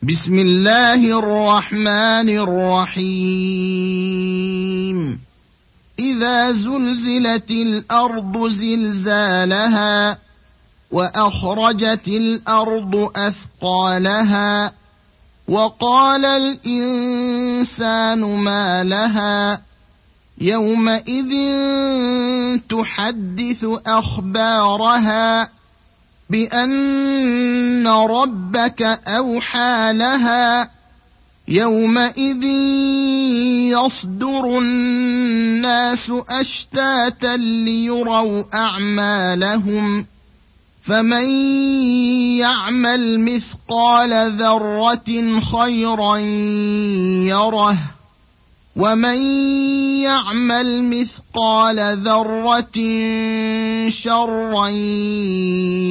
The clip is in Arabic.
بسم الله الرحمن الرحيم. إذا زلزلت الأرض زلزالها وأخرجت الأرض أثقالها وقال الإنسان ما لها يومئذ تحدث أخبارها بأن ربك أوحى لها يومئذ يصدر الناس أشتاتا ليروا أعمالهم فمن يعمل مثقال ذرة خيرا يره ومن يعمل مثقال ذرة شرا